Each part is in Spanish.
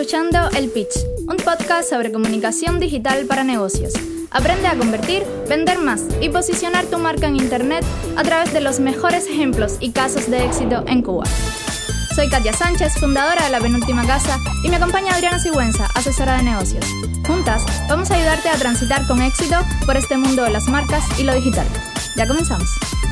escuchando El Pitch, un podcast sobre comunicación digital para negocios. Aprende a convertir, vender más y posicionar tu marca en Internet a través de los mejores ejemplos y casos de éxito en Cuba. Soy Katia Sánchez, fundadora de La Penúltima Casa, y me acompaña Adriana Sigüenza, asesora de negocios. Juntas, vamos a ayudarte a transitar con éxito por este mundo de las marcas y lo digital. Ya comenzamos.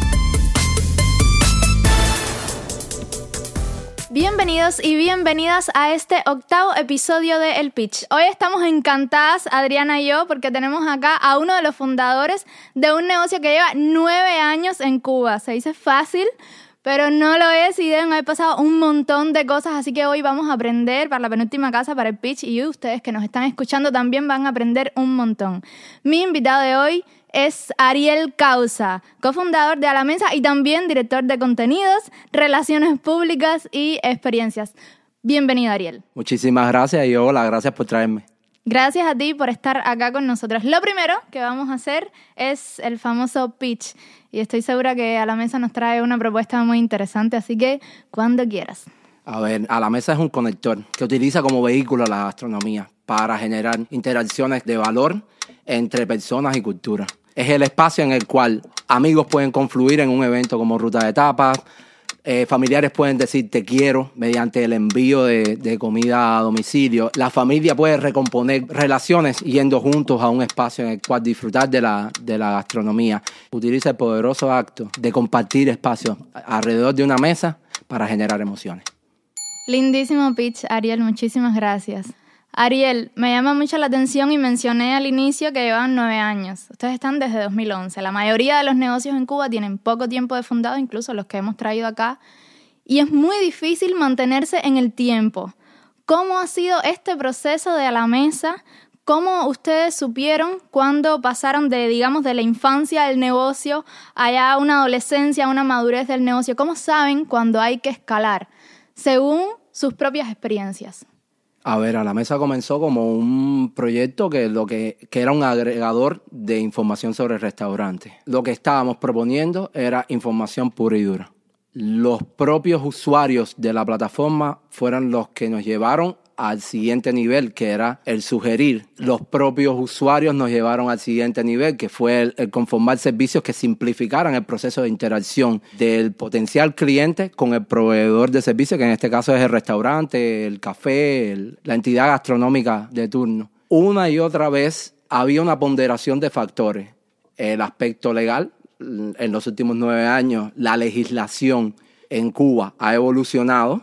Bienvenidos y bienvenidas a este 8º episodio de El Pitch. Hoy estamos encantadas, Adriana y yo, porque tenemos acá a uno de los fundadores de un negocio que lleva 9 años en Cuba. Se dice fácil, pero no lo es y deben haber pasado un montón de cosas, así que hoy vamos a aprender para La Penúltima Casa, para El Pitch, y ustedes que nos están escuchando también van a aprender un montón. Mi invitado de hoy es Ariel Causa, cofundador de A la Mesa y también director de contenidos, relaciones públicas y experiencias. Bienvenido, Ariel. Muchísimas gracias y hola, gracias por traerme. Gracias a ti por estar acá con nosotros. Lo primero que vamos a hacer es el famoso pitch y estoy segura que A la Mesa nos trae una propuesta muy interesante, así que cuando quieras. A ver, A la Mesa es un conector que utiliza como vehículo la gastronomía para generar interacciones de valor entre personas y culturas. Es el espacio en el cual amigos pueden confluir en un evento como Ruta de Tapas, familiares pueden decir te quiero mediante el envío de comida a domicilio. La familia puede recomponer relaciones yendo juntos a un espacio en el cual disfrutar de la gastronomía. Utiliza el poderoso acto de compartir espacios alrededor de una mesa para generar emociones. Lindísimo pitch, Ariel, muchísimas gracias. Ariel, me llama mucho la atención y mencioné al inicio que llevan 9 años. Ustedes están desde 2011. La mayoría de los negocios en Cuba tienen poco tiempo de fundado, incluso los que hemos traído acá. Y es muy difícil mantenerse en el tiempo. ¿Cómo ha sido este proceso de A la Mesa? ¿Cómo ustedes supieron cuando pasaron de la infancia del negocio allá a una adolescencia, a una madurez del negocio? ¿Cómo saben cuando hay que escalar? Según sus propias experiencias. A ver, A la Mesa comenzó como un proyecto que era un agregador de información sobre restaurantes. Lo que estábamos proponiendo era información pura y dura. Los propios usuarios de la plataforma fueron los que nos llevaron al siguiente nivel, que era el sugerir. Los propios usuarios nos llevaron al siguiente nivel, que fue el conformar servicios que simplificaran el proceso de interacción del potencial cliente con el proveedor de servicios, que en este caso es el restaurante, el café, la entidad gastronómica de turno. Una y otra vez había una ponderación de factores. El aspecto legal, en los últimos 9 años, la legislación en Cuba ha evolucionado.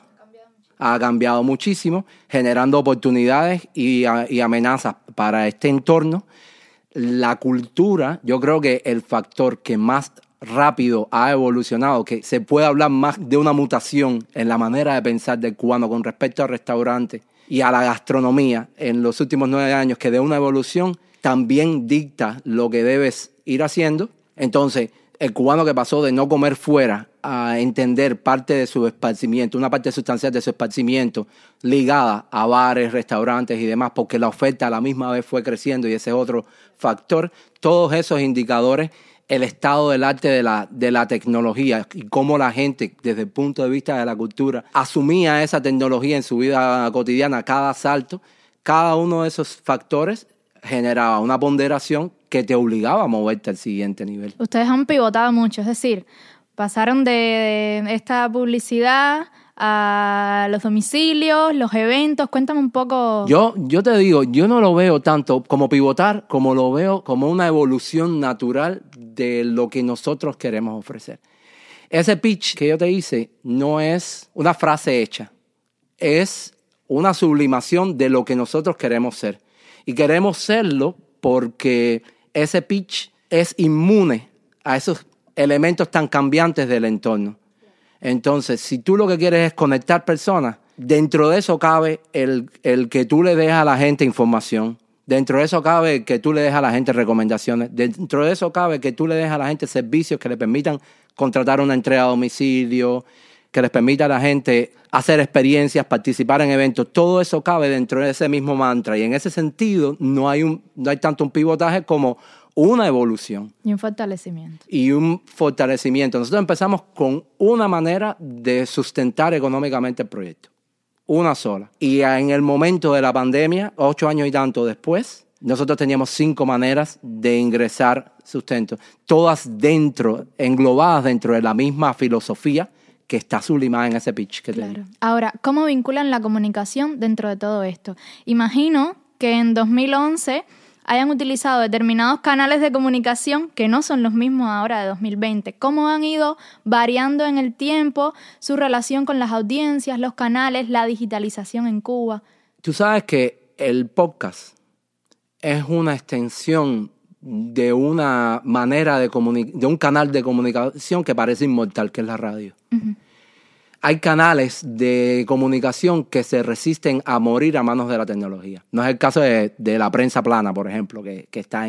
Ha cambiado muchísimo, generando oportunidades y amenazas para este entorno. La cultura, yo creo que el factor que más rápido ha evolucionado, que se puede hablar más de una mutación en la manera de pensar del cubano con respecto al restaurante y a la gastronomía en los últimos 9 años, que de una evolución también dicta lo que debes ir haciendo. Entonces, el cubano que pasó de no comer fuera a entender parte de su esparcimiento, una parte sustancial de su esparcimiento ligada a bares, restaurantes y demás, porque la oferta a la misma vez fue creciendo y ese es otro factor. Todos esos indicadores, el estado del arte de la tecnología y cómo la gente, desde el punto de vista de la cultura, asumía esa tecnología en su vida cotidiana, cada salto, cada uno de esos factores generaba una ponderación que te obligaba a moverte al siguiente nivel. Ustedes han pivotado mucho, es decir, pasaron de esta publicidad a los domicilios, los eventos. Cuéntame un poco. Yo te digo, yo no lo veo tanto como pivotar, como lo veo como una evolución natural de lo que nosotros queremos ofrecer. Ese pitch que yo te hice no es una frase hecha, es una sublimación de lo que nosotros queremos ser. Y queremos serlo porque ese pitch es inmune a esos elementos tan cambiantes del entorno. Entonces, si tú lo que quieres es conectar personas, dentro de eso cabe el que tú le des a la gente información. Dentro de eso cabe que tú le des a la gente recomendaciones. Dentro de eso cabe que tú le des a la gente servicios que le permitan contratar una entrega a domicilio, que les permita a la gente hacer experiencias, participar en eventos. Todo eso cabe dentro de ese mismo mantra. Y en ese sentido no hay tanto un pivotaje como una evolución. Y un fortalecimiento. Nosotros empezamos con una manera de sustentar económicamente el proyecto. una sola. Y en el momento de la pandemia, 8 años y tanto después, nosotros teníamos 5 maneras de ingresar sustento, todas englobadas dentro de la misma filosofía que está sublimada en ese pitch que tenía. Ahora, ¿cómo vinculan la comunicación dentro de todo esto? Imagino que en 2011 hayan utilizado determinados canales de comunicación que no son los mismos ahora de 2020. ¿Cómo han ido variando en el tiempo su relación con las audiencias, los canales, la digitalización en Cuba? Tú sabes que el podcast es una extensión de una manera de un canal de comunicación que parece inmortal, que es la radio. Uh-huh. Hay canales de comunicación que se resisten a morir a manos de la tecnología. No es el caso de la prensa plana, por ejemplo, que está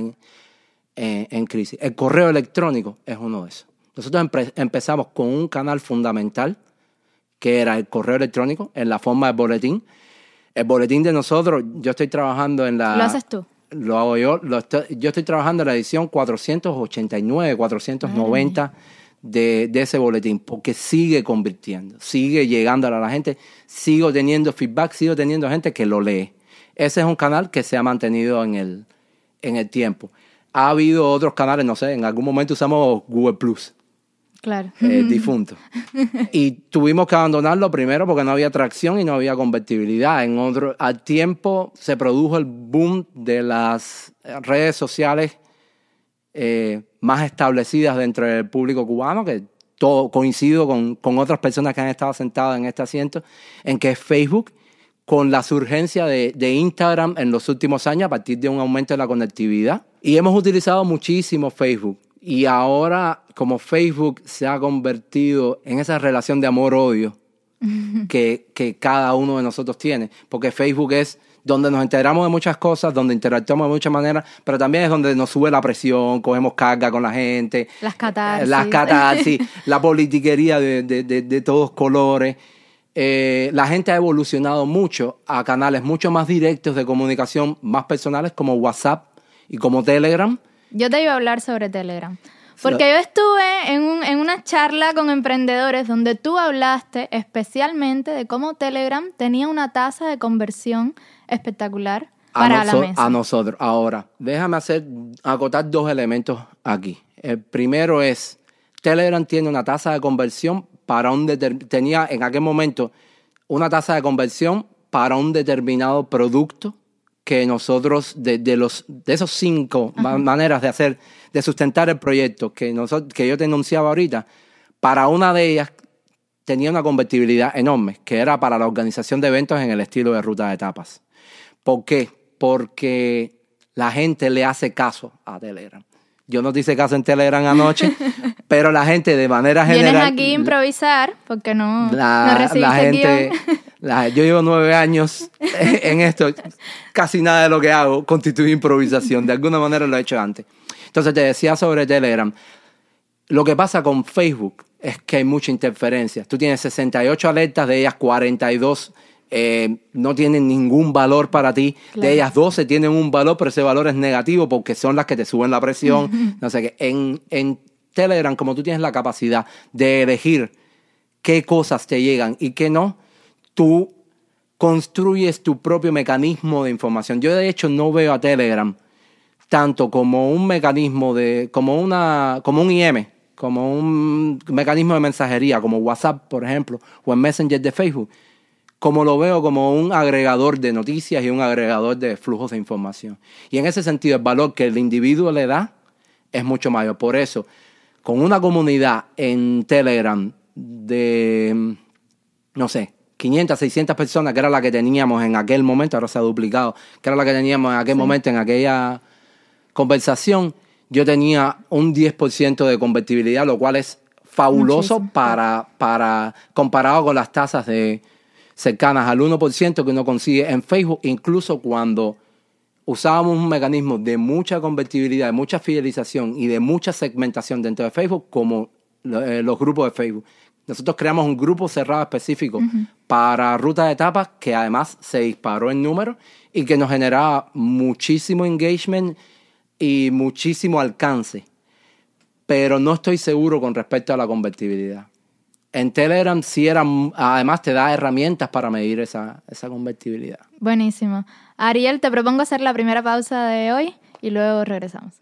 en crisis. El correo electrónico es uno de esos. Nosotros empezamos con un canal fundamental, que era el correo electrónico, en la forma de boletín. El boletín de nosotros, yo estoy trabajando en la... ¿Lo haces tú? Lo hago yo. Yo estoy trabajando en la edición 489, 490 de ese boletín, porque sigue convirtiendo, sigue llegando a la gente, sigo teniendo feedback, sigo teniendo gente que lo lee. Ese es un canal que se ha mantenido en el tiempo. Ha habido otros canales, no sé, en algún momento usamos Google Plus. Claro. Difunto. Y tuvimos que abandonarlo primero porque no había tracción y no había convertibilidad. Al tiempo se produjo el boom de las redes sociales más establecidas dentro del público cubano, que todo coincido con otras personas que han estado sentadas en este asiento, en que es Facebook, con la surgencia de Instagram en los últimos años a partir de un aumento de la conectividad. Y hemos utilizado muchísimo Facebook. Y ahora, como Facebook se ha convertido en esa relación de amor-odio que cada uno de nosotros tiene, porque Facebook es donde nos enteramos de muchas cosas, donde interactuamos de muchas maneras, pero también es donde nos sube la presión, cogemos carga con la gente. Las catarsis. La politiquería de todos colores. La gente ha evolucionado mucho a canales mucho más directos de comunicación, más personales, como WhatsApp y como Telegram. Yo te iba a hablar sobre Telegram, porque yo estuve en una charla con emprendedores donde tú hablaste especialmente de cómo Telegram tenía una tasa de conversión espectacular para la mesa. A nosotros. Ahora, déjame acotar 2 elementos aquí. El primero es, Telegram tiene una tasa de conversión tenía en aquel momento una tasa de conversión para un determinado producto que nosotros, de esos 5 maneras de sustentar el proyecto que yo te enunciaba ahorita, para una de ellas tenía una convertibilidad enorme, que era para la organización de eventos en el estilo de ruta de tapas. ¿Por qué? Porque la gente le hace caso a Telegram. Yo no te hice caso en Telegram anoche, pero la gente de manera general... Vienes aquí a improvisar porque no recibiste guión. Yo llevo 9 años en esto. Casi nada de lo que hago constituye improvisación. De alguna manera lo he hecho antes. Entonces te decía sobre Telegram. Lo que pasa con Facebook es que hay mucha interferencia. Tú tienes 68 alertas, de ellas 42 no tienen ningún valor para ti. Claro. De ellas 12 tienen un valor, pero ese valor es negativo porque son las que te suben la presión. Uh-huh. No sé qué. En Telegram, como tú tienes la capacidad de elegir qué cosas te llegan y qué no, tú construyes tu propio mecanismo de información. Yo, de hecho, no veo a Telegram tanto como un mecanismo como un IM, como un mecanismo de mensajería, como WhatsApp, por ejemplo, o en Messenger de Facebook, como lo veo como un agregador de noticias y un agregador de flujos de información. Y en ese sentido, el valor que el individuo le da es mucho mayor. Por eso, con una comunidad en Telegram de, no sé, 500, 600 personas, que era la que teníamos en aquel momento, ahora se ha duplicado, que era la que teníamos en aquel momento, en aquella conversación, yo tenía un 10% de convertibilidad, lo cual es fabuloso. Muchísimo. para comparado con las tasas cercanas al 1% que uno consigue en Facebook, incluso cuando usábamos un mecanismo de mucha convertibilidad, de mucha fidelización y de mucha segmentación dentro de Facebook, como los grupos de Facebook. Nosotros creamos un grupo cerrado específico para ruta de etapas que además se disparó en número y que nos generaba muchísimo engagement y muchísimo alcance. Pero no estoy seguro con respecto a la convertibilidad. En Telegram sí además te da herramientas para medir esa convertibilidad. Buenísimo. Ariel, te propongo hacer la primera pausa de hoy y luego regresamos.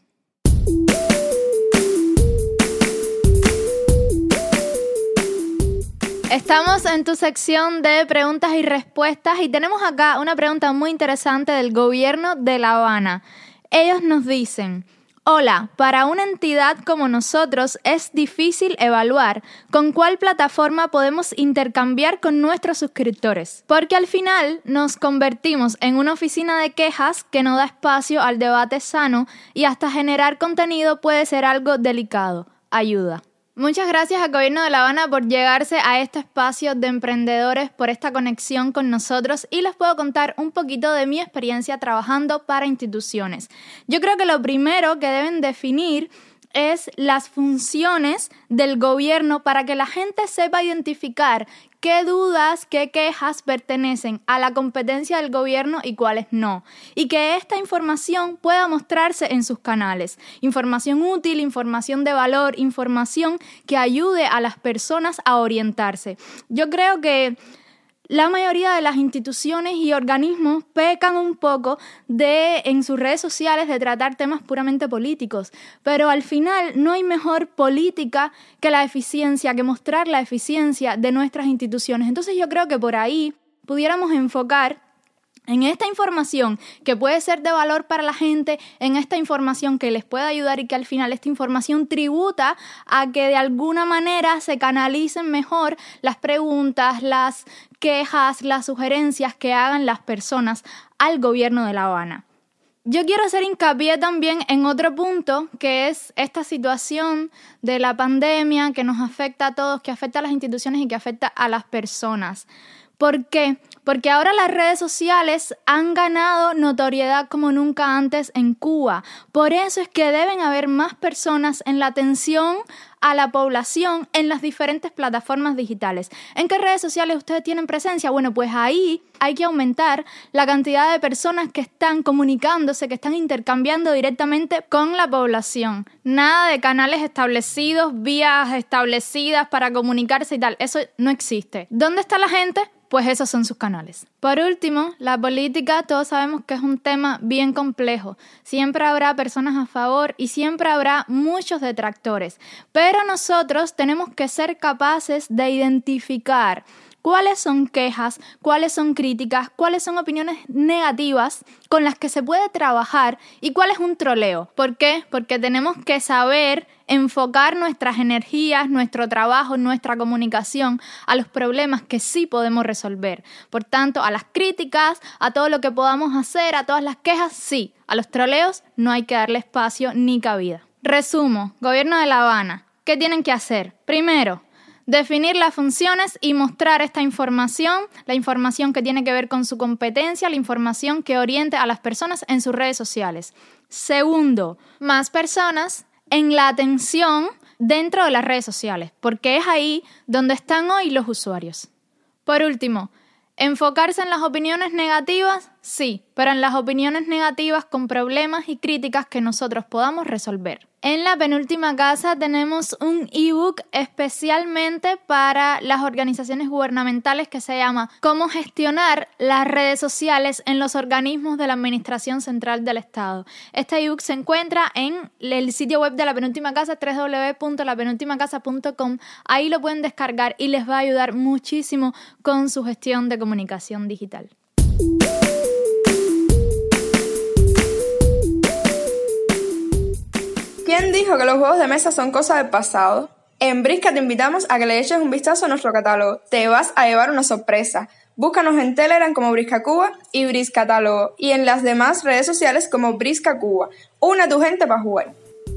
Estamos en tu sección de preguntas y respuestas y tenemos acá una pregunta muy interesante del gobierno de La Habana. Ellos nos dicen: hola, para una entidad como nosotros es difícil evaluar con cuál plataforma podemos intercambiar con nuestros suscriptores, porque al final nos convertimos en una oficina de quejas que no da espacio al debate sano y hasta generar contenido puede ser algo delicado. Ayuda. Muchas gracias al Gobierno de La Habana por llegarse a este espacio de emprendedores, por esta conexión con nosotros, y les puedo contar un poquito de mi experiencia trabajando para instituciones. Yo creo que lo primero que deben definir es las funciones del gobierno para que la gente sepa identificar qué dudas, qué quejas pertenecen a la competencia del gobierno y cuáles no. Y que esta información pueda mostrarse en sus canales. Información útil, información de valor, información que ayude a las personas a orientarse. Yo creo que la mayoría de las instituciones y organismos pecan un poco en sus redes sociales de tratar temas puramente políticos, pero al final no hay mejor política que la eficiencia, que mostrar la eficiencia de nuestras instituciones. Entonces yo creo que por ahí pudiéramos enfocar en esta información que puede ser de valor para la gente, en esta información que les puede ayudar y que al final esta información tributa a que de alguna manera se canalicen mejor las preguntas, las quejas, las sugerencias que hagan las personas al gobierno de La Habana. Yo quiero hacer hincapié también en otro punto, que es esta situación de la pandemia que nos afecta a todos, que afecta a las instituciones y que afecta a las personas. ¿Por qué? Porque ahora las redes sociales han ganado notoriedad como nunca antes en Cuba. Por eso es que deben haber más personas en la atención a la población en las diferentes plataformas digitales. ¿En qué redes sociales ustedes tienen presencia? Bueno, pues ahí hay que aumentar la cantidad de personas que están comunicándose, que están intercambiando directamente con la población. Nada de canales establecidos, vías establecidas para comunicarse y tal. Eso no existe. ¿Dónde está la gente? Pues esos son sus canales. Por último, la política, todos sabemos que es un tema bien complejo. Siempre habrá personas a favor y siempre habrá muchos detractores. Pero nosotros tenemos que ser capaces de identificar cuáles son quejas, cuáles son críticas, cuáles son opiniones negativas con las que se puede trabajar y cuál es un troleo. ¿Por qué? Porque tenemos que saber enfocar nuestras energías, nuestro trabajo, nuestra comunicación a los problemas que sí podemos resolver. Por tanto, a las críticas, a todo lo que podamos hacer, a todas las quejas, sí. A los troleos no hay que darle espacio ni cabida. Resumo, Gobierno de La Habana, ¿qué tienen que hacer? Primero, definir las funciones y mostrar esta información, la información que tiene que ver con su competencia, la información que oriente a las personas en sus redes sociales. Segundo, más personas en la atención dentro de las redes sociales, porque es ahí donde están hoy los usuarios. Por último, ¿enfocarse en las opiniones negativas? Sí, pero en las opiniones negativas con problemas y críticas que nosotros podamos resolver. En la penúltima casa tenemos un ebook especialmente para las organizaciones gubernamentales que se llama Cómo gestionar las redes sociales en los organismos de la Administración Central del Estado. Este ebook se encuentra en el sitio web de La Penúltima Casa, www.lapenultimacasa.com. Ahí lo pueden descargar y les va a ayudar muchísimo con su gestión de comunicación digital. ¿Quién dijo que los juegos de mesa son cosas del pasado? En Brisca te invitamos a que le eches un vistazo a nuestro catálogo. Te vas a llevar una sorpresa. Búscanos en Telegram como Brisca Cuba y Briscatálogo y en las demás redes sociales como Brisca Cuba. Une a tu gente para jugar.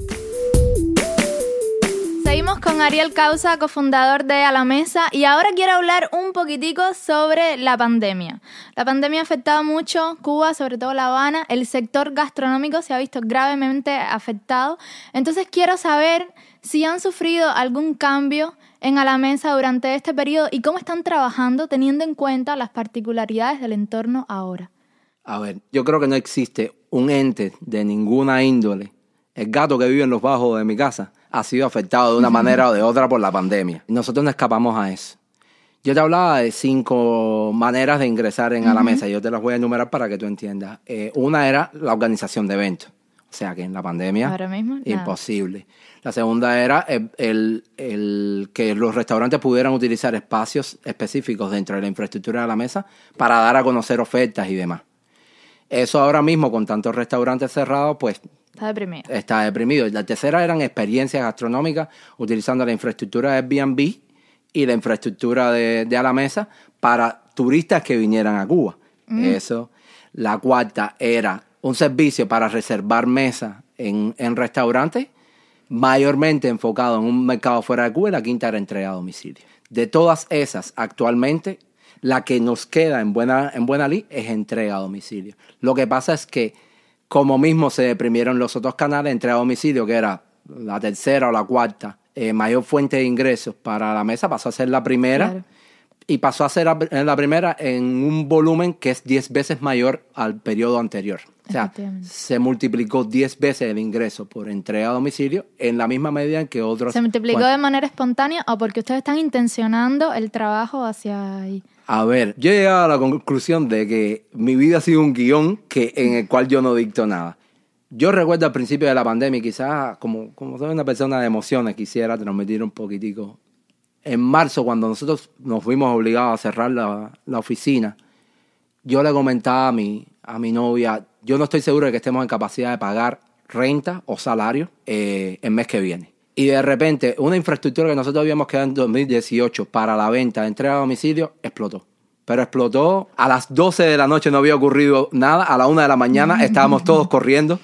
Seguimos con Ariel Causa, cofundador de A la Mesa, y ahora quiero hablar un poquitico sobre la pandemia. La pandemia ha afectado mucho Cuba, sobre todo La Habana. El sector gastronómico se ha visto gravemente afectado. Entonces quiero saber si han sufrido algún cambio en A la Mesa durante este periodo y cómo están trabajando teniendo en cuenta las particularidades del entorno ahora. A ver, yo creo que no existe un ente de ninguna índole, el gato que vive en los bajos de mi casa, ha sido afectado de una manera o de otra por la pandemia. Nosotros no escapamos a eso. Yo te hablaba de 5 maneras de ingresar a la mesa. Yo te las voy a enumerar para que tú entiendas. Una era la organización de eventos. O sea que en la pandemia, ahora mismo, imposible. La segunda era el que los restaurantes pudieran utilizar espacios específicos dentro de la infraestructura de la mesa para dar a conocer ofertas y demás. Eso ahora mismo, con tantos restaurantes cerrados, pues está deprimido. La tercera eran experiencias gastronómicas utilizando la infraestructura de Airbnb y la infraestructura de a la mesa para turistas que vinieran a Cuba. Eso. La cuarta era un servicio para reservar mesas en restaurantes, mayormente enfocado en un mercado fuera de Cuba, y la quinta era entrega a domicilio. De todas esas, actualmente, la que nos queda en buena lid es entrega a domicilio. Lo que pasa es que, como mismo se deprimieron los otros canales, entrega a domicilio, que era la tercera o la cuarta mayor fuente de ingresos para la mesa, pasó a ser la primera. Claro. Y pasó a ser la primera en un volumen que es 10 veces mayor al periodo anterior. O sea, se multiplicó 10 veces el ingreso por entrega a domicilio en la misma medida en que otros... ¿Se multiplicó de manera espontánea o porque ustedes están intencionando el trabajo hacia ahí? A ver, yo he llegado a la conclusión de que mi vida ha sido un guión en el cual yo no dicto nada. Yo recuerdo al principio de la pandemia, quizás como soy una persona de emociones, quisiera transmitir un poquitico. En marzo, cuando nosotros nos fuimos obligados a cerrar la oficina, yo le comentaba a mi novia, yo no estoy seguro de que estemos en capacidad de pagar renta o salario el mes que viene. Y de repente, una infraestructura que nosotros habíamos creado en 2018 para la venta de entrega a domicilio explotó. Pero explotó, a las 12 de la noche no había ocurrido nada, a la 1 de la mañana estábamos todos corriendo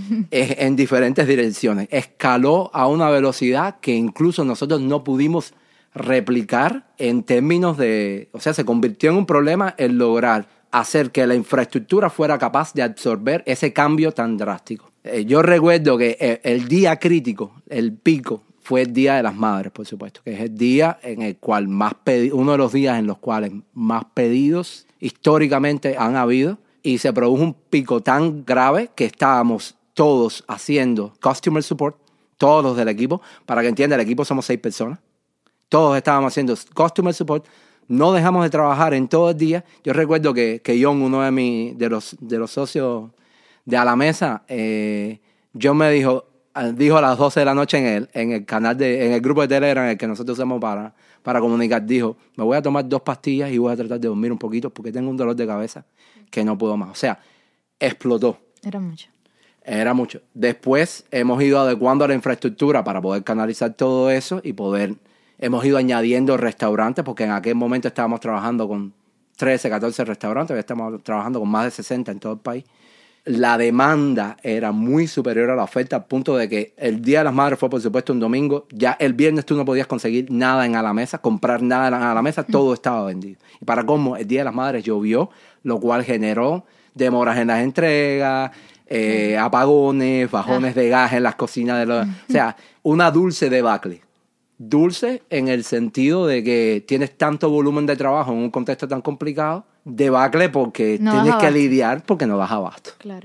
en diferentes direcciones. Escaló a una velocidad que incluso nosotros no pudimos replicar en términos de... O sea, se convirtió en un problema el lograr hacer que la infraestructura fuera capaz de absorber ese cambio tan drástico. Yo recuerdo que el día crítico, el pico, fue el Día de las Madres, por supuesto, que es el día en el cual uno de los días en los cuales más pedidos históricamente han habido, y se produjo un pico tan grave que estábamos todos haciendo customer support, todos los del equipo. Para que entienda, el equipo somos 6 personas. Todos estábamos haciendo customer support. No dejamos de trabajar en todo el día. Yo recuerdo que John, uno de los socios de A la Mesa, John me dijo a las 12 de la noche en el grupo de Telegram en el que nosotros usamos para comunicar, dijo, me voy a tomar 2 pastillas y voy a tratar de dormir un poquito porque tengo un dolor de cabeza que no puedo más. O sea, explotó. Era mucho. Después hemos ido adecuando la infraestructura para poder canalizar todo eso y hemos ido añadiendo restaurantes, porque en aquel momento estábamos trabajando con 13, 14 restaurantes, estamos trabajando con más de 60 en todo el país. La demanda era muy superior a la oferta, al punto de que el Día de las Madres fue, por supuesto, un domingo. Ya el viernes tú no podías conseguir nada en A la Mesa, comprar nada en A la Mesa, todo estaba vendido. Y para colmo, el Día de las Madres llovió, lo cual generó demoras en las entregas, apagones, bajones de gas en las cocinas. O sea, una dulce debacle. Dulce en el sentido de que tienes tanto volumen de trabajo en un contexto tan complicado, debacle porque tienes que lidiar porque no das abasto. Claro.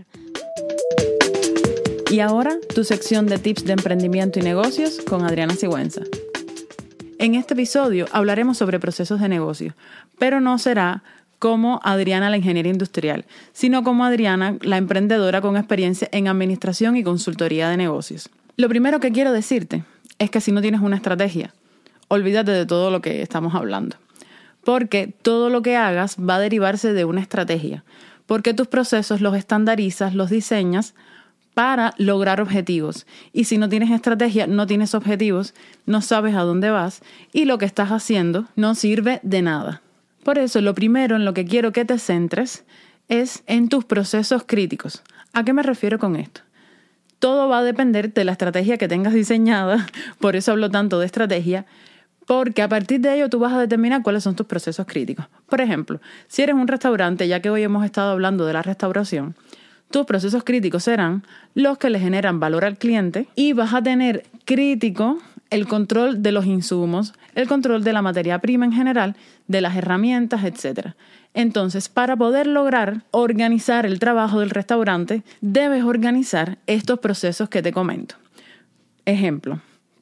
Y ahora, tu sección de tips de emprendimiento y negocios con Adriana Sigüenza. En este episodio hablaremos sobre procesos de negocio, pero no será como Adriana la ingeniera industrial, sino como Adriana la emprendedora con experiencia en administración y consultoría de negocios. Lo primero que quiero decirte es que si no tienes una estrategia, olvídate de todo lo que estamos hablando. Porque todo lo que hagas va a derivarse de una estrategia. Porque tus procesos los estandarizas, los diseñas para lograr objetivos. Y si no tienes estrategia, no tienes objetivos, no sabes a dónde vas y lo que estás haciendo no sirve de nada. Por eso, lo primero en lo que quiero que te centres es en tus procesos críticos. ¿A qué me refiero con esto? Todo va a depender de la estrategia que tengas diseñada, por eso hablo tanto de estrategia, porque a partir de ello tú vas a determinar cuáles son tus procesos críticos. Por ejemplo, si eres un restaurante, ya que hoy hemos estado hablando de la restauración, tus procesos críticos serán los que le generan valor al cliente y vas a tener crítico el control de los insumos, el control de la materia prima en general, de las herramientas, etc. Entonces, para poder lograr organizar el trabajo del restaurante, debes organizar estos procesos que te comento. Ejemplo,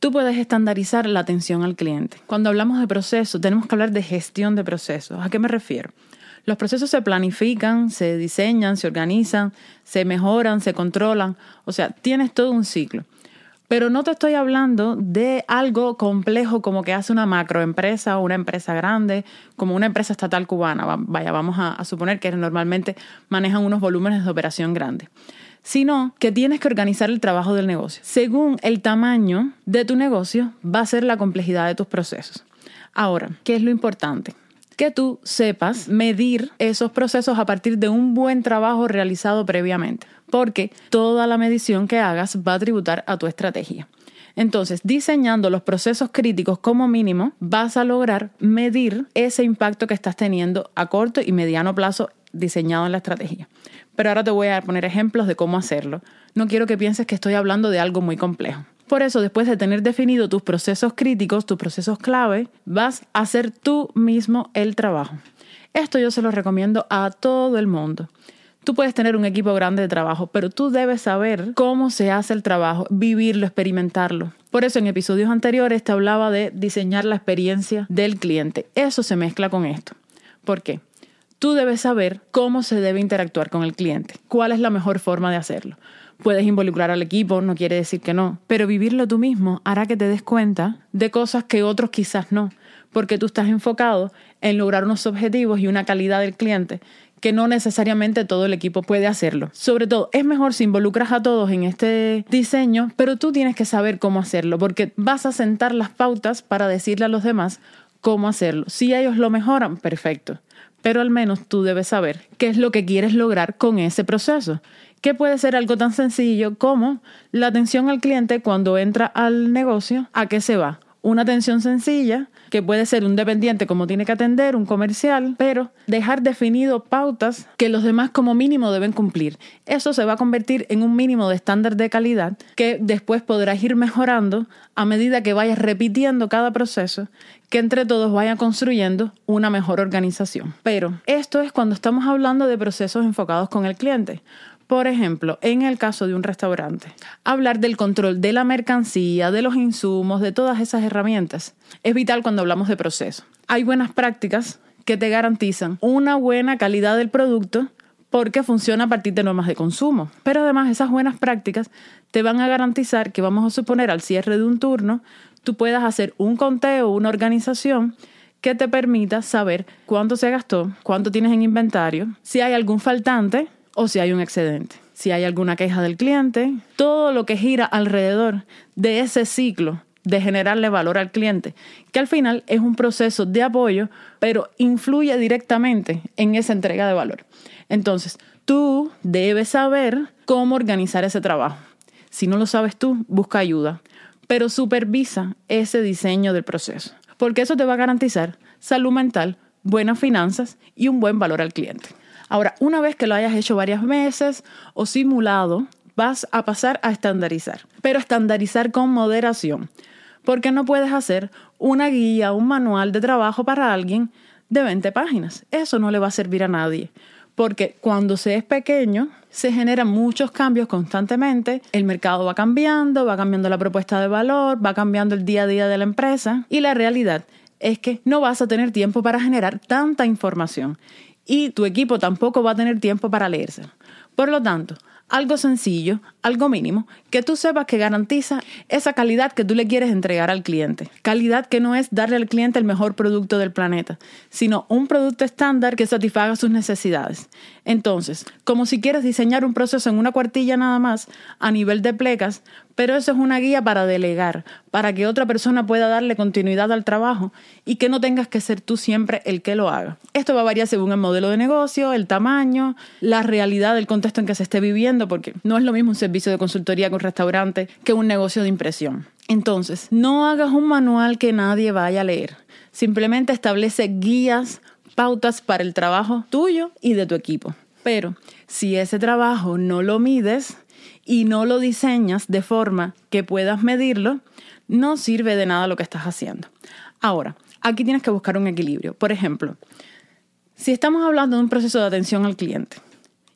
tú puedes estandarizar la atención al cliente. Cuando hablamos de procesos, tenemos que hablar de gestión de procesos. ¿A qué me refiero? Los procesos se planifican, se diseñan, se organizan, se mejoran, se controlan. O sea, tienes todo un ciclo. Pero no te estoy hablando de algo complejo como que hace una macroempresa o una empresa grande, como una empresa estatal cubana. Vaya, vamos a suponer que normalmente manejan unos volúmenes de operación grandes. Sino que tienes que organizar el trabajo del negocio. Según el tamaño de tu negocio, va a ser la complejidad de tus procesos. Ahora, ¿qué es lo importante? Que tú sepas medir esos procesos a partir de un buen trabajo realizado previamente, porque toda la medición que hagas va a tributar a tu estrategia. Entonces, diseñando los procesos críticos como mínimo, vas a lograr medir ese impacto que estás teniendo a corto y mediano plazo diseñado en la estrategia. Pero ahora te voy a poner ejemplos de cómo hacerlo. No quiero que pienses que estoy hablando de algo muy complejo. Por eso, después de tener definido tus procesos críticos, tus procesos clave, vas a hacer tú mismo el trabajo. Esto yo se lo recomiendo a todo el mundo. Tú puedes tener un equipo grande de trabajo, pero tú debes saber cómo se hace el trabajo, vivirlo, experimentarlo. Por eso en episodios anteriores te hablaba de diseñar la experiencia del cliente. Eso se mezcla con esto. ¿Por qué? Tú debes saber cómo se debe interactuar con el cliente, cuál es la mejor forma de hacerlo. Puedes involucrar al equipo, no quiere decir que no, pero vivirlo tú mismo hará que te des cuenta de cosas que otros quizás no, porque tú estás enfocado en lograr unos objetivos y una calidad del cliente que no necesariamente todo el equipo puede hacerlo. Sobre todo, es mejor si involucras a todos en este diseño, pero tú tienes que saber cómo hacerlo, porque vas a sentar las pautas para decirle a los demás cómo hacerlo. Si ellos lo mejoran, perfecto, pero al menos tú debes saber qué es lo que quieres lograr con ese proceso. Que puede ser algo tan sencillo como la atención al cliente cuando entra al negocio. ¿A qué se va? Una atención sencilla, que puede ser un dependiente como tiene que atender, un comercial, pero dejar definido pautas que los demás como mínimo deben cumplir. Eso se va a convertir en un mínimo de estándar de calidad que después podrás ir mejorando a medida que vayas repitiendo cada proceso, que entre todos vayan construyendo una mejor organización. Pero esto es cuando estamos hablando de procesos enfocados con el cliente. Por ejemplo, en el caso de un restaurante, hablar del control de la mercancía, de los insumos, de todas esas herramientas, es vital cuando hablamos de proceso. Hay buenas prácticas que te garantizan una buena calidad del producto porque funciona a partir de normas de consumo. Pero además esas buenas prácticas te van a garantizar que, vamos a suponer, al cierre de un turno, tú puedas hacer un conteo, una organización que te permita saber cuánto se gastó, cuánto tienes en inventario, si hay algún faltante o si hay un excedente, si hay alguna queja del cliente, todo lo que gira alrededor de ese ciclo de generarle valor al cliente, que al final es un proceso de apoyo, pero influye directamente en esa entrega de valor. Entonces, tú debes saber cómo organizar ese trabajo. Si no lo sabes tú, busca ayuda, pero supervisa ese diseño del proceso, porque eso te va a garantizar salud mental, buenas finanzas y un buen valor al cliente. Ahora, una vez que lo hayas hecho varias veces o simulado, vas a pasar a estandarizar, pero estandarizar con moderación, porque no puedes hacer una guía, un manual de trabajo para alguien de 20 páginas. Eso no le va a servir a nadie, porque cuando se es pequeño, se generan muchos cambios constantemente, el mercado va cambiando la propuesta de valor, va cambiando el día a día de la empresa y la realidad es que no vas a tener tiempo para generar tanta información. Y tu equipo tampoco va a tener tiempo para leérselo. Por lo tanto, algo sencillo, algo mínimo, que tú sepas que garantiza esa calidad que tú le quieres entregar al cliente. Calidad que no es darle al cliente el mejor producto del planeta, sino un producto estándar que satisfaga sus necesidades. Entonces, como si quieres diseñar un proceso en una cuartilla nada más, a nivel de plecas, pero eso es una guía para delegar, para que otra persona pueda darle continuidad al trabajo y que no tengas que ser tú siempre el que lo haga. Esto va a variar según el modelo de negocio, el tamaño, la realidad del contexto en que se esté viviendo, porque no es lo mismo un servicio de consultoría con un restaurante que un negocio de impresión. Entonces, no hagas un manual que nadie vaya a leer. Simplemente establece guías, pautas para el trabajo tuyo y de tu equipo. Pero si ese trabajo no lo mides y no lo diseñas de forma que puedas medirlo, no sirve de nada lo que estás haciendo. Ahora, aquí tienes que buscar un equilibrio. Por ejemplo, si estamos hablando de un proceso de atención al cliente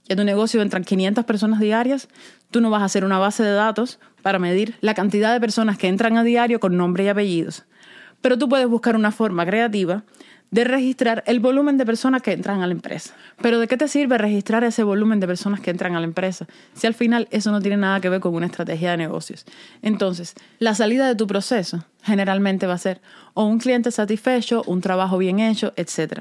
y a tu negocio entran 500 personas diarias, tú no vas a hacer una base de datos para medir la cantidad de personas que entran a diario con nombre y apellidos. Pero tú puedes buscar una forma creativa de registrar el volumen de personas que entran a la empresa. Pero ¿de qué te sirve registrar ese volumen de personas que entran a la empresa si al final eso no tiene nada que ver con una estrategia de negocios? Entonces, la salida de tu proceso generalmente va a ser o un cliente satisfecho, un trabajo bien hecho, etc.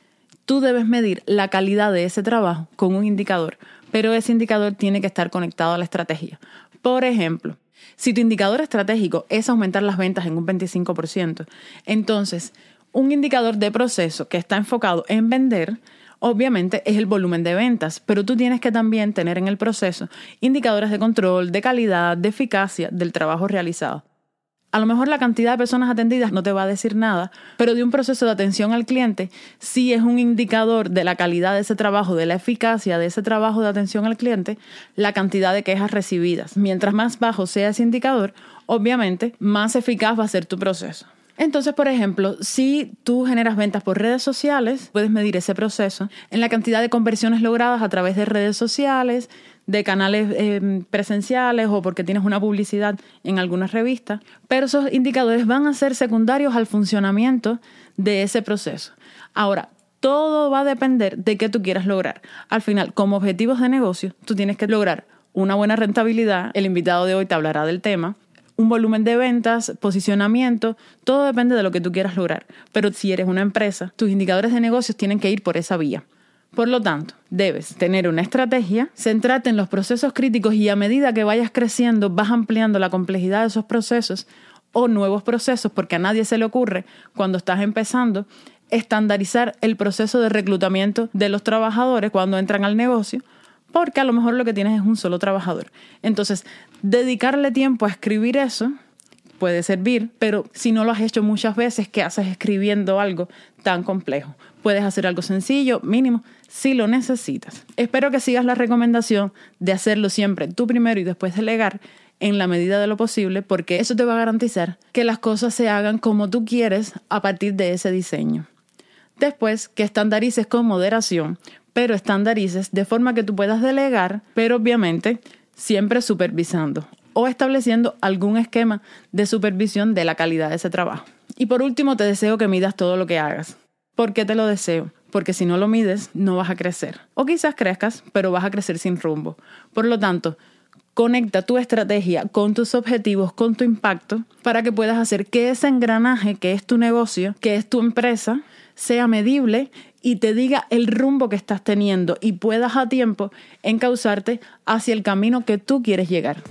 Tú debes medir la calidad de ese trabajo con un indicador, pero ese indicador tiene que estar conectado a la estrategia. Por ejemplo, si tu indicador estratégico es aumentar las ventas en un 25%, entonces un indicador de proceso que está enfocado en vender, obviamente es el volumen de ventas, pero tú tienes que también tener en el proceso indicadores de control, de calidad, de eficacia del trabajo realizado. A lo mejor la cantidad de personas atendidas no te va a decir nada, pero de un proceso de atención al cliente sí es un indicador de la calidad de ese trabajo, de la eficacia de ese trabajo de atención al cliente, la cantidad de quejas recibidas. Mientras más bajo sea ese indicador, obviamente más eficaz va a ser tu proceso. Entonces, por ejemplo, si tú generas ventas por redes sociales, puedes medir ese proceso en la cantidad de conversiones logradas a través de redes sociales, de canales presenciales o porque tienes una publicidad en algunas revistas, pero esos indicadores van a ser secundarios al funcionamiento de ese proceso. Ahora, todo va a depender de qué tú quieras lograr. Al final, como objetivos de negocio, tú tienes que lograr una buena rentabilidad. El invitado de hoy te hablará del tema. Un volumen de ventas, posicionamiento, todo depende de lo que tú quieras lograr. Pero si eres una empresa, tus indicadores de negocios tienen que ir por esa vía. Por lo tanto, debes tener una estrategia, centrarte en los procesos críticos y a medida que vayas creciendo, vas ampliando la complejidad de esos procesos o nuevos procesos, porque a nadie se le ocurre, cuando estás empezando, estandarizar el proceso de reclutamiento de los trabajadores cuando entran al negocio, porque a lo mejor lo que tienes es un solo trabajador. Entonces, dedicarle tiempo a escribir eso puede servir, pero si no lo has hecho muchas veces, ¿qué haces escribiendo algo tan complejo? Puedes hacer algo sencillo, mínimo, si lo necesitas. Espero que sigas la recomendación de hacerlo siempre tú primero y después delegar en la medida de lo posible, porque eso te va a garantizar que las cosas se hagan como tú quieres a partir de ese diseño. Después, que estandarices con moderación, pero estandarices de forma que tú puedas delegar, pero obviamente siempre supervisando o estableciendo algún esquema de supervisión de la calidad de ese trabajo. Y por último, te deseo que midas todo lo que hagas. ¿Por qué te lo deseo? Porque si no lo mides, no vas a crecer. O quizás crezcas, pero vas a crecer sin rumbo. Por lo tanto, conecta tu estrategia con tus objetivos, con tu impacto, para que puedas hacer que ese engranaje que es tu negocio, que es tu empresa, sea medible y te diga el rumbo que estás teniendo y puedas a tiempo encauzarte hacia el camino que tú quieres llegar.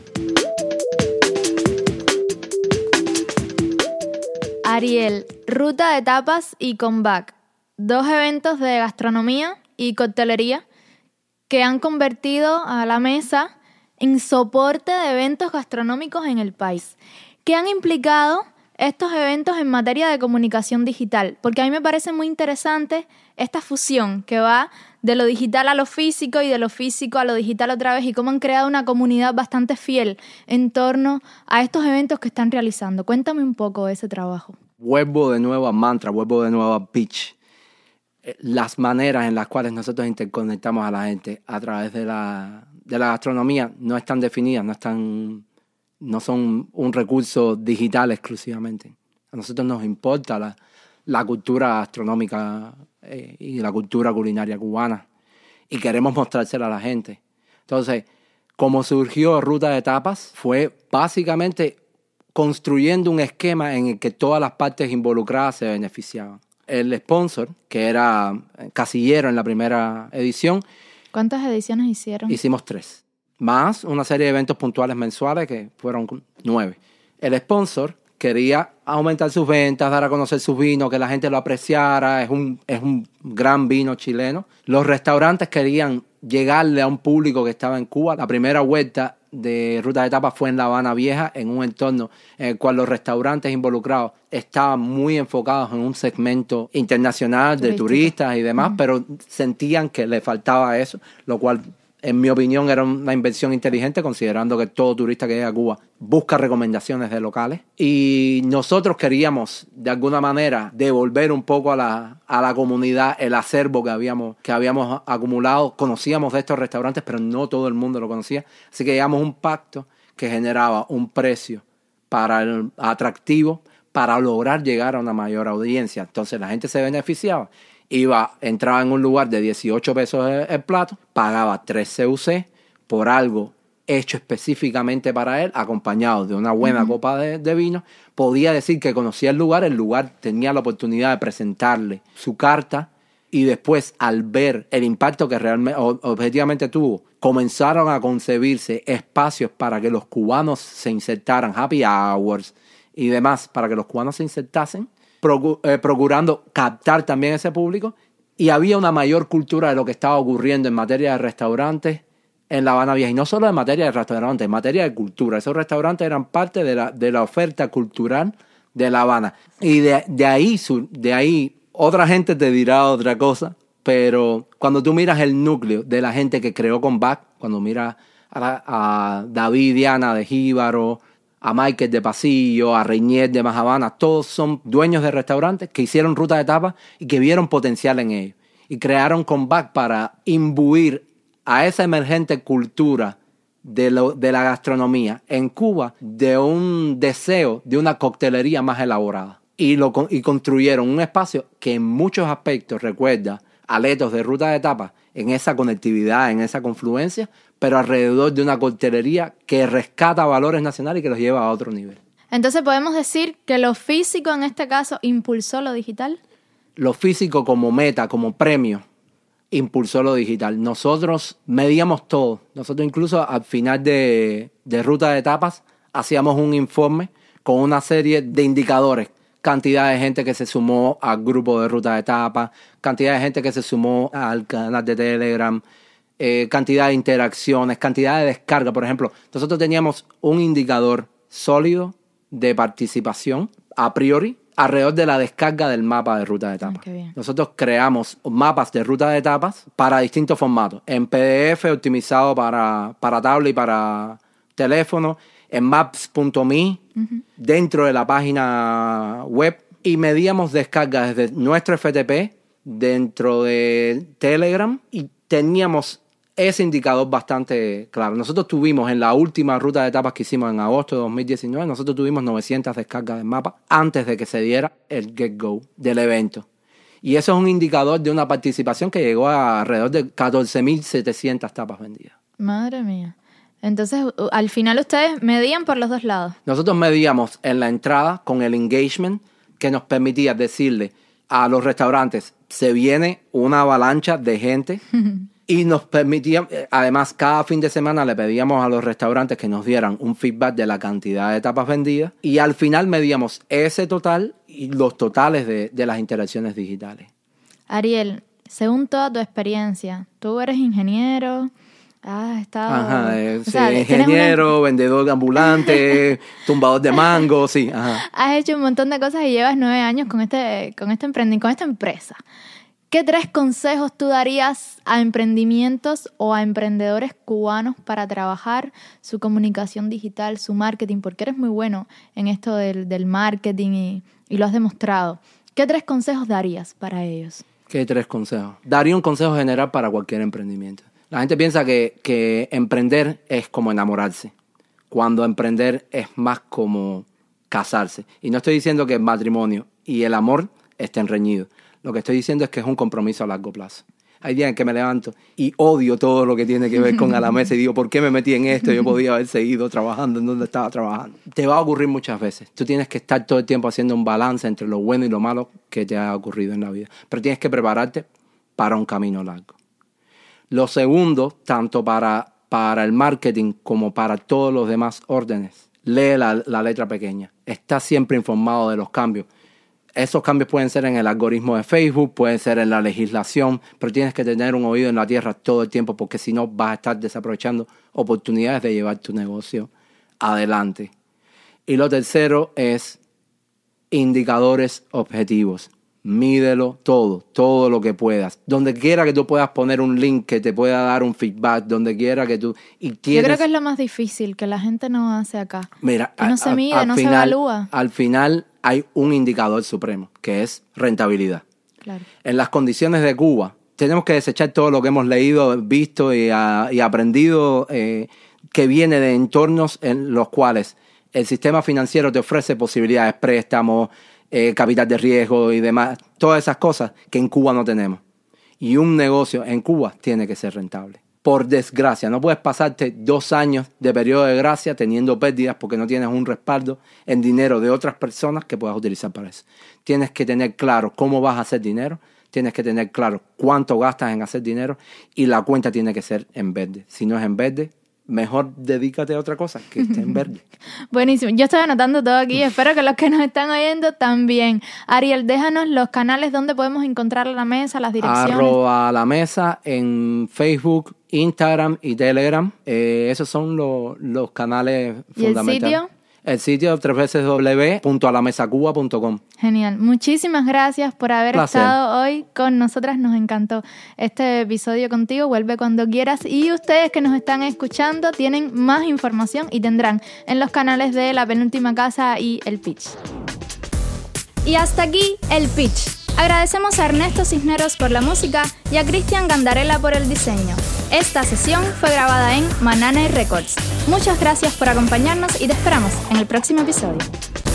Ariel, Ruta de Tapas y Comeback, 2 eventos de gastronomía y coctelería que han convertido a La Mesa en soporte de eventos gastronómicos en el país. ¿Qué han implicado estos eventos en materia de comunicación digital? Porque a mí me parece muy interesante esta fusión que va de lo digital a lo físico y de lo físico a lo digital otra vez y cómo han creado una comunidad bastante fiel en torno a estos eventos que están realizando. Cuéntame un poco de ese trabajo. Vuelvo de nuevo a mantra, vuelvo de nuevo a pitch. Las maneras en las cuales nosotros interconectamos a la gente a través de la gastronomía no están definidas, no son un recurso digital exclusivamente. A nosotros nos importa la cultura gastronómica y la cultura culinaria cubana y queremos mostrársela a la gente. Entonces, como surgió Ruta de Tapas, fue básicamente construyendo un esquema en el que todas las partes involucradas se beneficiaban. El sponsor, que era Casillero en la primera edición. ¿Cuántas ediciones hicieron? Hicimos 3. Más una serie de eventos puntuales mensuales que fueron 9. El sponsor quería aumentar sus ventas, dar a conocer sus vinos, que la gente lo apreciara, es un gran vino chileno. Los restaurantes querían llegarle a un público que estaba en Cuba. La primera vuelta de Ruta de Tapas fue en La Habana Vieja, en un entorno en el cual los restaurantes involucrados estaban muy enfocados en un segmento internacional de turistas y demás, pero sentían que le faltaba eso, lo cual En mi opinión, era una inversión inteligente, considerando que todo turista que llega a Cuba busca recomendaciones de locales. Y nosotros queríamos, de alguna manera, devolver un poco a la comunidad el acervo que habíamos acumulado. Conocíamos de estos restaurantes, pero no todo el mundo lo conocía. Así que llegamos a un pacto que generaba un precio atractivo para lograr llegar a una mayor audiencia. Entonces la gente se beneficiaba. Entraba en un lugar de 18 pesos el plato, pagaba 3 CUC por algo hecho específicamente para él, acompañado de una buena copa de vino. Podía decir que conocía el lugar tenía la oportunidad de presentarle su carta y después, al ver el impacto que realmente, objetivamente tuvo, comenzaron a concebirse espacios para que los cubanos se insertaran, happy hours y demás, para que los cubanos se insertasen, procurando captar también ese público, y había una mayor cultura de lo que estaba ocurriendo en materia de restaurantes en La Habana Vieja, y no solo en materia de restaurantes, en materia de cultura. Esos restaurantes eran parte de la oferta cultural de La Habana, y de ahí otra gente te dirá otra cosa, pero cuando tú miras el núcleo de la gente que creó Combac, cuando miras a David y Diana de Jíbaro, a Michael de Pasillo, a Reinier de Más Habana, todos son dueños de restaurantes que hicieron ruta de tapas y que vieron potencial en ellos. Y crearon Combac para imbuir a esa emergente cultura de la gastronomía en Cuba de un deseo de una coctelería más elaborada. Y construyeron un espacio que en muchos aspectos recuerda a Letos de Ruta de Tapas, en esa conectividad, en esa confluencia, pero alrededor de una coctelería que rescata valores nacionales y que los lleva a otro nivel. Entonces, ¿podemos decir que lo físico en este caso impulsó lo digital? Lo físico como meta, como premio, impulsó lo digital. Nosotros medíamos todo. Nosotros incluso al final de Ruta de Tapas hacíamos un informe con una serie de indicadores. Cantidad de gente que se sumó al grupo de Ruta de Tapas, cantidad de gente que se sumó al canal de Telegram, cantidad de interacciones, cantidad de descarga. Por ejemplo, nosotros teníamos un indicador sólido de participación a priori alrededor de la descarga del mapa de Ruta de Tapas. Nosotros creamos mapas de Ruta de Tapas para distintos formatos. En PDF optimizado para tablet y para teléfono, en maps.me, dentro de la página web, y medíamos descargas desde nuestro FTP dentro de Telegram y teníamos ese indicador bastante claro. Nosotros tuvimos en la última Ruta de Tapas que hicimos en agosto de 2019, nosotros tuvimos 900 descargas del mapa antes de que se diera el get-go del evento. Y eso es un indicador de una participación que llegó a alrededor de 14.700 tapas vendidas. Madre mía. Entonces, al final ustedes medían por los dos lados. Nosotros medíamos en la entrada con el engagement que nos permitía decirle a los restaurantes, se viene una avalancha de gente y nos permitía, además cada fin de semana le pedíamos a los restaurantes que nos dieran un feedback de la cantidad de tapas vendidas y al final medíamos ese total y los totales de las interacciones digitales. Ariel, según toda tu experiencia, tú eres ingeniero... ingeniero, vendedor ambulante, tumbador de mango, sí. Ajá. Has hecho un montón de cosas y llevas 9 años con este emprendimiento, con esta empresa. ¿Qué 3 consejos tú darías a emprendimientos o a emprendedores cubanos para trabajar su comunicación digital, su marketing? Porque eres muy bueno en esto del marketing y lo has demostrado. ¿Qué 3 consejos darías para ellos? ¿Qué 3 consejos? Daría un consejo general para cualquier emprendimiento. La gente piensa que emprender es como enamorarse, cuando emprender es más como casarse. Y no estoy diciendo que el matrimonio y el amor estén reñidos. Lo que estoy diciendo es que es un compromiso a largo plazo. Hay días en que me levanto y odio todo lo que tiene que ver con a la mesa y digo, ¿por qué me metí en esto? Yo podía haber seguido trabajando en donde estaba trabajando. Te va a ocurrir muchas veces. Tú tienes que estar todo el tiempo haciendo un balance entre lo bueno y lo malo que te ha ocurrido en la vida. Pero tienes que prepararte para un camino largo. Lo segundo, tanto para el marketing como para todos los demás órdenes, lee la letra pequeña. Está siempre informado de los cambios. Esos cambios pueden ser en el algoritmo de Facebook, pueden ser en la legislación, pero tienes que tener un oído en la tierra todo el tiempo porque si no vas a estar desaprovechando oportunidades de llevar tu negocio adelante. Y lo tercero es indicadores objetivos. mídelo todo lo que puedas. Donde quiera que tú puedas poner un link que te pueda dar un feedback, donde quiera que tú... Yo creo que es lo más difícil, que la gente no hace acá. Mira, que no se mide, no se evalúa. Al final hay un indicador supremo, que es rentabilidad. Claro. En las condiciones de Cuba, tenemos que desechar todo lo que hemos leído, visto y aprendido, que viene de entornos en los cuales el sistema financiero te ofrece posibilidades, préstamos, capital de riesgo y demás, todas esas cosas que en Cuba no tenemos. Y un negocio en Cuba tiene que ser rentable. Por desgracia, no puedes pasarte 2 años de periodo de gracia teniendo pérdidas porque no tienes un respaldo en dinero de otras personas que puedas utilizar para eso. Tienes que tener claro cómo vas a hacer dinero, tienes que tener claro cuánto gastas en hacer dinero y la cuenta tiene que ser en verde. Si no es en verde, mejor dedícate a otra cosa que esté en verde. Buenísimo. Yo estoy anotando todo aquí. Espero que los que nos están oyendo también. Ariel, déjanos los canales donde podemos encontrar La Mesa, las direcciones. @La Mesa en Facebook, Instagram y Telegram. Esos son los canales fundamentales. ¿Y el sitio? El sitio www.alamesacuba.com. Genial. Muchísimas gracias por haber estado hoy con nosotras. Nos encantó este episodio contigo. Vuelve cuando quieras. Y ustedes que nos están escuchando tienen más información y tendrán en los canales de La Penúltima Casa y El Pitch. Y hasta aquí El Pitch. Agradecemos a Ernesto Cisneros por la música y a Cristian Gandarella por el diseño. Esta sesión fue grabada en Manana Records. Muchas gracias por acompañarnos y te esperamos en el próximo episodio.